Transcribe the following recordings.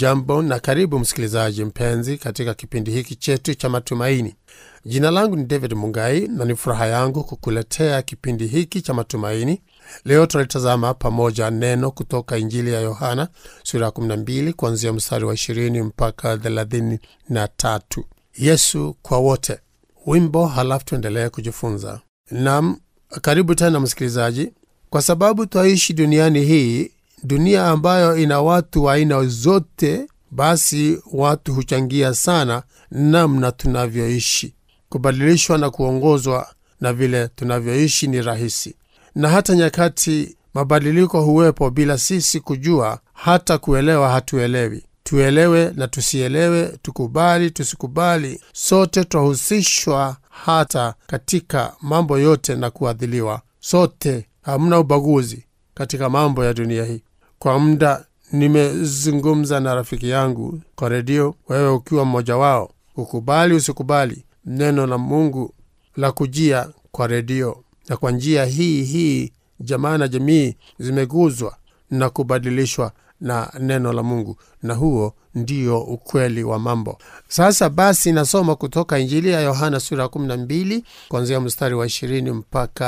Hujambo na karibu msikilizaji mpenzi katika kipindi hiki chetu cha matumaini. Jina langu ni David Mungai na ni furaha yangu kukuletea kipindi hiki cha matumaini. Leo tutalitazama pamoja neno kutoka Injili ya Yohana sura 12 kuanzia mstari wa 20 mpaka 33. Yesu kwa wote. Wimbo, halafu tuendelee kujifunza. Naam, karibu tena msikilizaji. Kwa sababu twaishi duniani hii, dunia ambayo ina watu wa aina zote, basi watu huchangia sana namna tunavyoishi. Kubadilishwa na kuongozwa na vile tunavyoishi ni rahisi. Na hata nyakati mabadiliko huwepo bila sisi kujua, hata kuelewa hatuelewi. Tuelewe na tusielewe, tukubali, tusikubali, sote twahusishwa hata katika mambo yote na kuadhiliwa. Sote, hamna ubaguzi katika mambo ya dunia hii. Kwa muda nimezungumza na rafiki yangu kwa redio, wewe ukiwa mmoja wao. Ukubali usikubali, neno la Mungu la kujia kwa redio. Na kwa njia hii jamaa na jamii zimeguzwa na kubadilishwa na neno la Mungu, na huo ndio ukweli wa mambo. Sasa basi nasoma kutoka Injili ya Yohana sura 12 kuanzia mstari wa 20 mpaka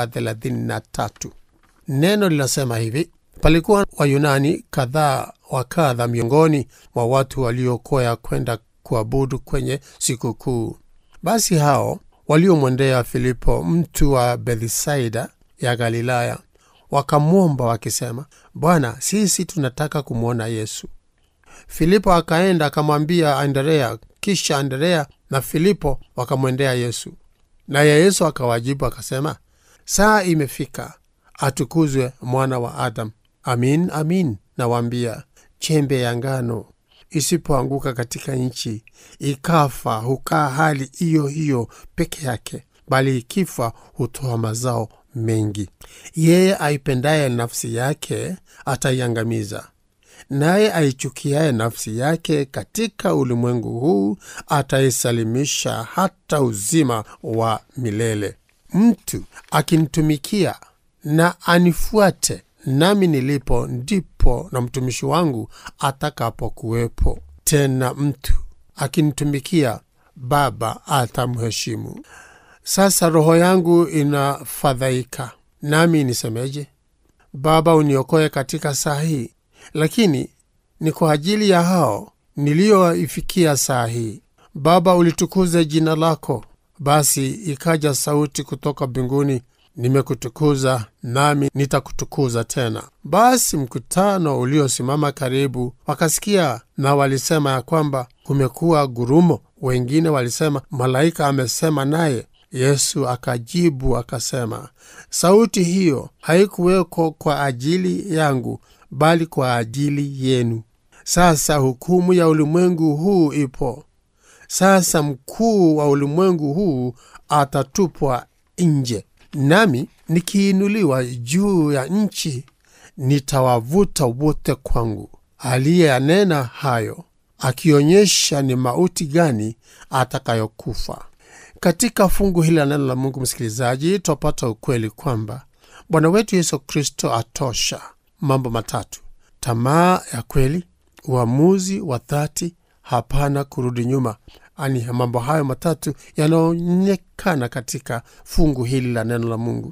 33. Neno linasema hivi: palikuwa Wayunani kadhaa wa kadha miongoni mwa watu waliokwea kwenda kuabudu kwenye sikukuu. Basi hao waliomwendea Filipo, mtu wa Bethsaida ya Galilaya, wakamwomba wakisema, Bwana, sisi tunataka kumwona Yesu. Filipo akaenda akamwambia Andrea, kisha Andrea na Filipo wakamwendea Yesu. Naye Yesu akawajibu akasema, saa imefika, atukuzwe mwana wa Adamu. Amin, amin, nawaambia, chembe ya ngano isipoanguka katika nchi ikafa, hukaa hali hiyo hiyo peke yake, bali ikifa hutoa mazao mengi. Yeye aipendaye nafsi yake ataiangamiza, naye aichukiaye nafsi yake katika ulimwengu huu ataisalimisha hata uzima wa milele. Mtu akinitumikia na anifuate, nami nilipo ndipo na mtumishi wangu atakapokuwepo. Tena mtu akinitumikia, Baba atamheshimu. Sasa roho yangu inafadhaika, nami nisemeje? Baba, uniokoe katika saa hii. Lakini ni kwa ajili ya hao nilioifikia saa hii. Baba, ulitukuze jina lako. Basi ikaja sauti kutoka mbinguni, nimekutukuza nami nitakutukuza tena. Basi mkutano uliosimama karibu wakasikia, na walisema ya kwamba kumekuwa gurumo. Wengine walisema malaika amesema naye. Yesu akajibu akasema, sauti hiyo haikuweko kwa ajili yangu, bali kwa ajili yenu. Sasa hukumu ya ulimwengu huu ipo. Sasa mkuu wa ulimwengu huu atatupwa nje. Nami nikiinuliwa juu ya nchi, nitawavuta wote kwangu. Aliyeyanena hayo akionyesha ni mauti gani atakayokufa. Katika fungu hili la neno la Mungu, msikilizaji, tupata ukweli kwamba Bwana wetu Yesu Kristo atosha mambo matatu: tamaa ya kweli, uamuzi wa dhati, hapana kurudi nyuma. Ani mambo hayo matatu yanaonekana katika fungu hili la neno la Mungu.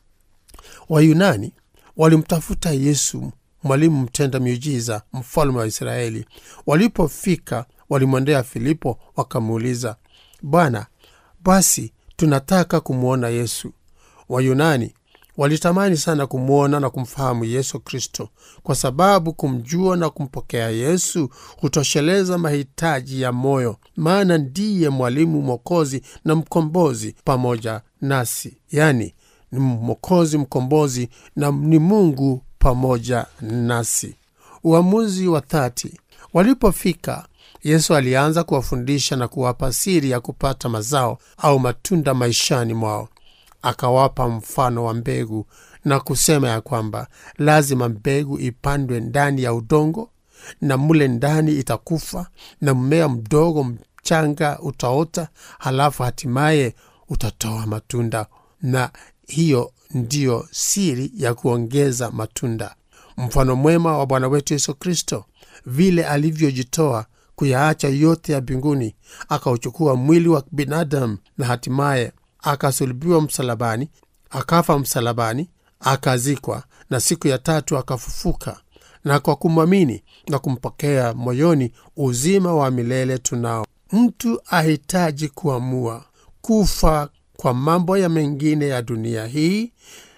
Wayunani walimtafuta Yesu, mwalimu mtenda miujiza, mfalme wa Israeli. Walipofika walimwendea Filipo wakamuuliza, Bwana, basi tunataka kumwona Yesu. Wayunani walitamani sana kumwona na kumfahamu Yesu Kristo, kwa sababu kumjua na kumpokea Yesu hutosheleza mahitaji ya moyo, maana ndiye mwalimu, mwokozi na mkombozi pamoja nasi. Yani ni mwokozi, mkombozi na ni Mungu pamoja nasi. Uamuzi wa dhati. Walipofika, Yesu alianza kuwafundisha na kuwapa siri ya kupata mazao au matunda maishani mwao. Akawapa mfano wa mbegu na kusema ya kwamba lazima mbegu ipandwe ndani ya udongo, na mule ndani itakufa, na mmea mdogo mchanga utaota, halafu hatimaye utatoa matunda. Na hiyo ndiyo siri ya kuongeza matunda. Mfano mwema wa Bwana wetu Yesu Kristo vile alivyojitoa kuyaacha yote ya mbinguni, akauchukua mwili wa binadamu na hatimaye akasulubiwa msalabani, akafa msalabani, akazikwa, na siku ya tatu akafufuka. Na kwa kumwamini na kumpokea moyoni, uzima wa milele tunao. Mtu ahitaji kuamua kufa kwa mambo ya mengine ya dunia hii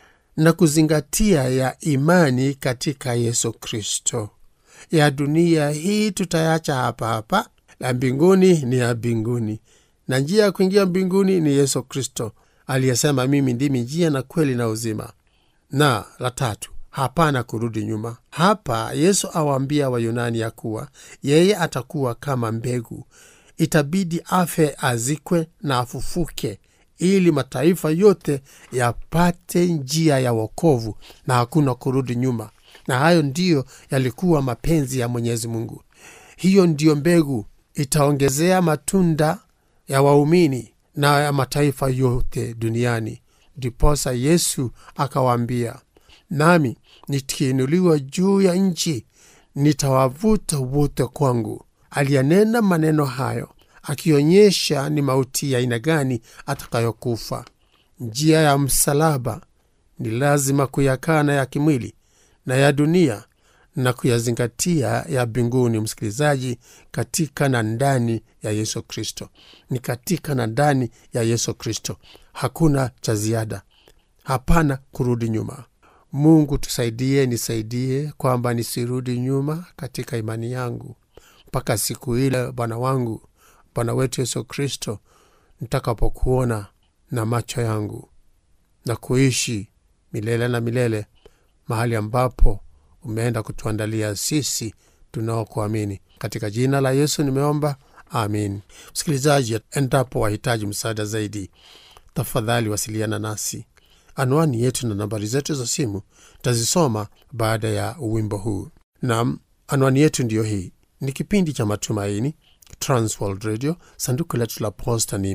na kuzingatia ya imani katika Yesu Kristo. Ya dunia hii tutayacha hapa hapa, la mbinguni ni ya mbinguni, na njia ya kuingia mbinguni ni Yesu Kristo aliyesema, mimi ndimi njia na kweli na uzima. Na la tatu, hapana kurudi nyuma. Hapa Yesu awaambia Wayunani ya kuwa yeye atakuwa kama mbegu, itabidi afe, azikwe na afufuke, ili mataifa yote yapate njia ya wokovu na hakuna kurudi nyuma. Na hayo ndiyo yalikuwa mapenzi ya Mwenyezi Mungu. Hiyo ndiyo mbegu itaongezea matunda ya waumini na ya mataifa yote duniani. Ndiposa Yesu akawaambia, nami nikiinuliwa juu ya nchi nitawavuta wote kwangu. Aliyanena maneno hayo akionyesha ni mauti ya aina gani atakayokufa. Njia ya msalaba ni lazima kuyakana ya kimwili na ya dunia na kuyazingatia ya mbinguni. Msikilizaji, katika na ndani ya Yesu Kristo. Ni katika na ndani ya Yesu Kristo. Hakuna cha ziada. Hapana kurudi nyuma. Mungu tusaidie, nisaidie kwamba nisirudi nyuma katika imani yangu mpaka siku ile Bwana wangu, Bwana wetu Yesu Kristo, nitakapokuona na macho yangu na kuishi milele na milele mahali ambapo umeenda kutuandalia sisi tunaokuamini. Katika jina la Yesu nimeomba, amin. Msikilizaji, endapo wahitaji msaada zaidi, tafadhali wasiliana nasi. Anwani yetu na nambari zetu za simu tazisoma baada ya wimbo huu. Naam, anwani yetu ndiyo hii. Ni kipindi cha Matumaini, Transworld Radio. Sanduku letu la posta ni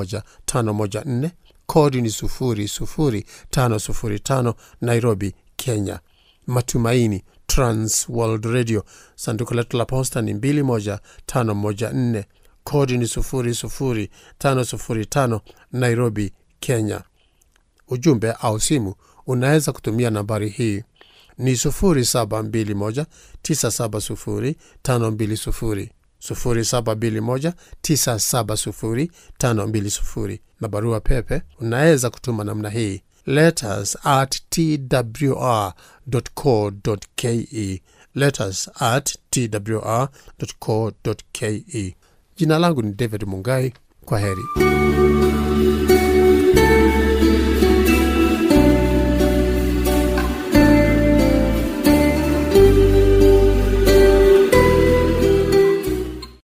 21514, kodi ni 00505, Nairobi, Kenya. Matumaini, Transworld Radio. Sanduku letu la posta ni 21514, kodi ni 00505, Nairobi, Kenya. Ujumbe au simu unaweza kutumia nambari hii ni 0721970520, 0721970520, na barua pepe unaweza kutuma namna hii: letters@twr.co.ke, letters@twr.co.ke. Jina langu ni David Mungai. Kwa heri.